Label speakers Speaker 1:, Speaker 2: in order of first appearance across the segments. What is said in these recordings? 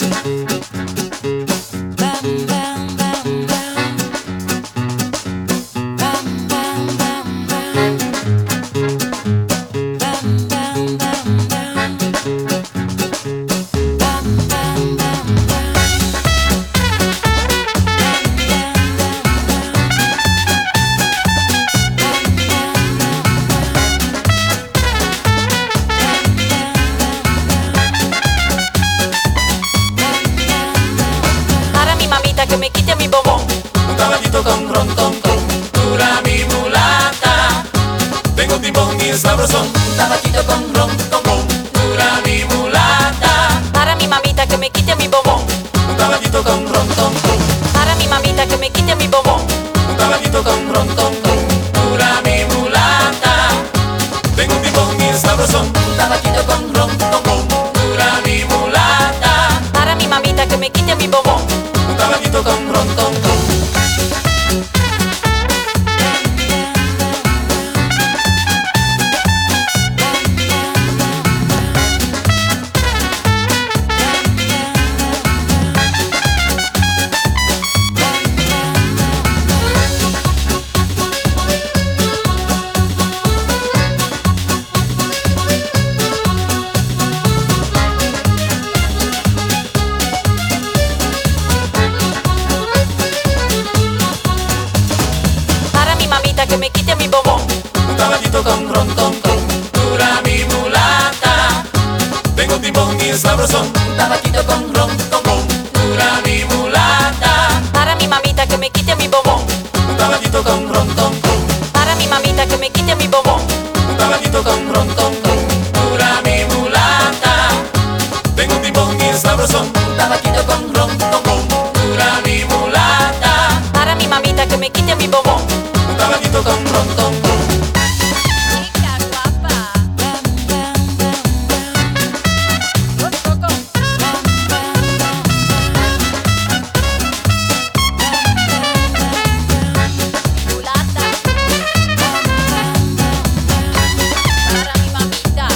Speaker 1: Que me quite mi bombón.
Speaker 2: Un caballito con rontón, dura mi mulata. Tengo timbón y es sabrosón. Un caballito con rontón, dura mi mulata.
Speaker 1: Para mi mamita que me quite mi bombón.
Speaker 2: Un caballito con rontón,
Speaker 1: para mi mamita que me quite mi bombón.
Speaker 2: Un caballito con rontón, dura mi mulata. Tengo timbón y es sabrosón. Un caballito con rontón, dura mi mulata.
Speaker 1: Para mi mamita que me quite mi bombón.
Speaker 2: Un caballito con rontón.
Speaker 1: Que me quite mi bombón.
Speaker 2: Un caballito con rontón, dura mi mulata. Tengo timbón y es sabrosón. Un caballito con rontón, dura mi mulata.
Speaker 1: Para mi mamita que me quite mi bombón.
Speaker 2: Un caballito con rontón,
Speaker 1: para mi mamita que me quite mi bombón.
Speaker 2: Un caballito con rontón, dura mi mulata. Tengo timbón y es sabrosón. Un caballito con rontón, dura mi mulata.
Speaker 1: Para mi mamita que me quite mi bombón.
Speaker 2: Un caballito con rontón.
Speaker 1: Chica guapa. Mulata. Para mi mamita.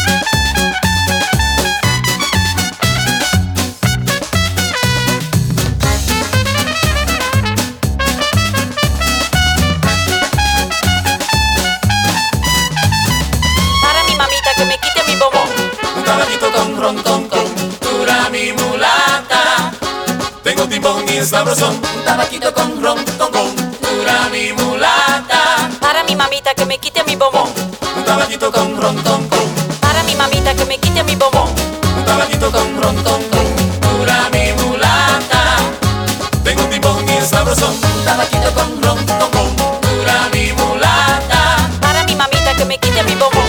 Speaker 1: Que me quite mi bombón.
Speaker 2: Un caballito con rontón, dura mi mulata. Tengo timbón y es sabrosón. Un caballito con rontón, dura mi mulata.
Speaker 1: Para mi mamita que me quite mi bombón.
Speaker 2: Un caballito con rontón,
Speaker 1: para mi mamita que me quite mi bombón.
Speaker 2: Un caballito con rontón, dura mi mulata. Tengo timbón y es sabrosón. Un caballito con rontón, dura mi mulata.
Speaker 1: Para mi mamita que me quite mi bombón.